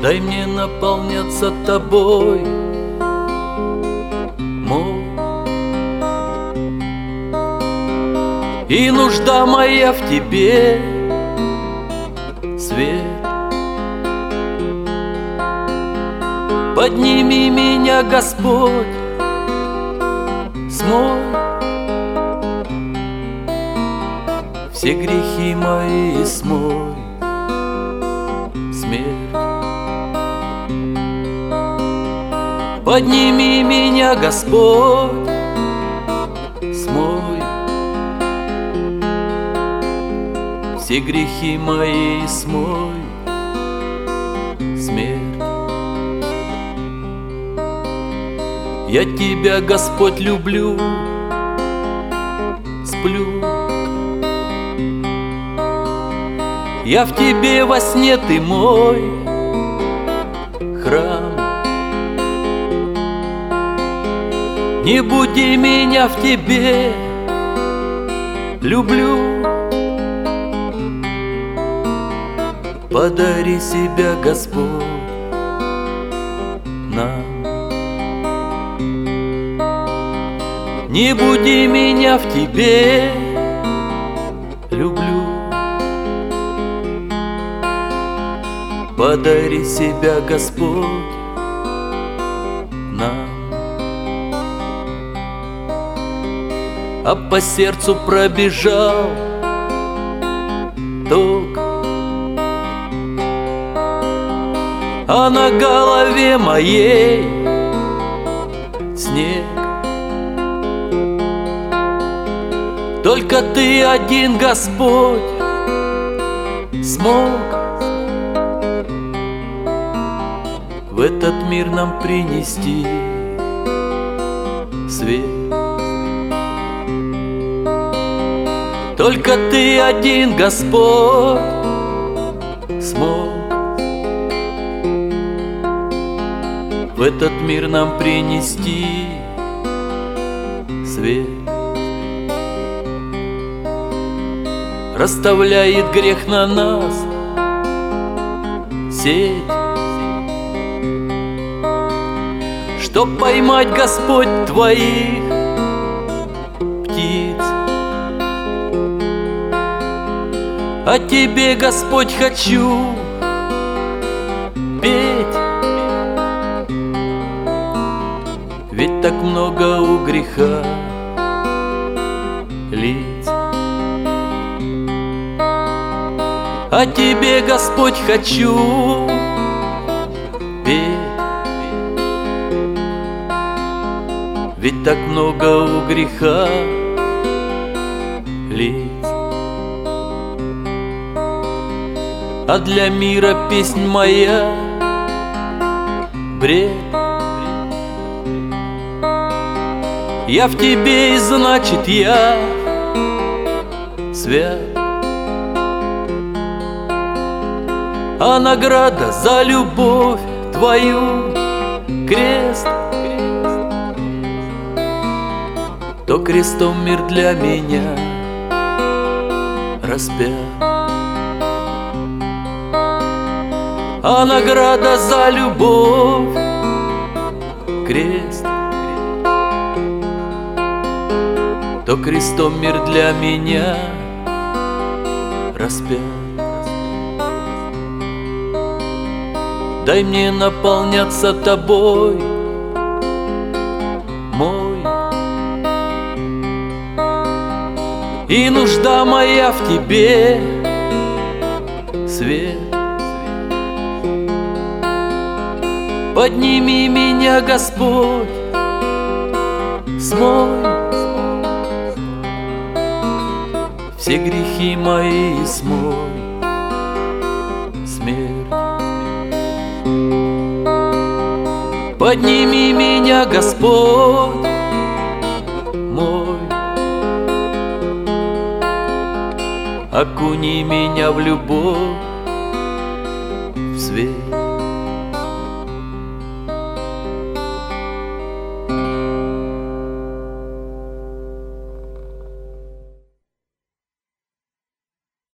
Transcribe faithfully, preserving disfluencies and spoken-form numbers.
Дай мне наполняться тобой, мой, и нужда моя в тебе, свет. Подними меня, Господь, смой все грехи мои, смой смерть. Подними меня, Господь, смой все грехи мои, смой смерть. Я Тебя, Господь, люблю, сплю. Я в Тебе во сне, Ты мой храм. Не буди меня в Тебе, люблю. Подари себя, Господь, нам. Не буди меня в Тебе, люблю. Подари себя, Господь, нам. А по сердцу пробежал ток, а на голове моей снег. Только Ты один, Господь, смог в этот мир нам принести свет. Только Ты один, Господь, смог в этот мир нам принести свет. Расставляет грех на нас сеть, чтоб поймать, Господь, Твоих птиц. О Тебе, Господь, хочу петь, ведь так много у греха лиц. О Тебе, Господь, хочу петь, ведь так много у греха лиц. А для мира песнь моя бред. Я в Тебе, и значит я свят. А награда за любовь Твою крест. То крестом мир для меня распят. А награда за любовь крест. То крестом мир для меня распят. Дай мне наполняться Тобой, мой, и нужда моя в Тебе, свет. Подними меня, Господь, смой все грехи мои, смой смерть. Подними меня, Господь мой, окуни меня в любовь, в свет.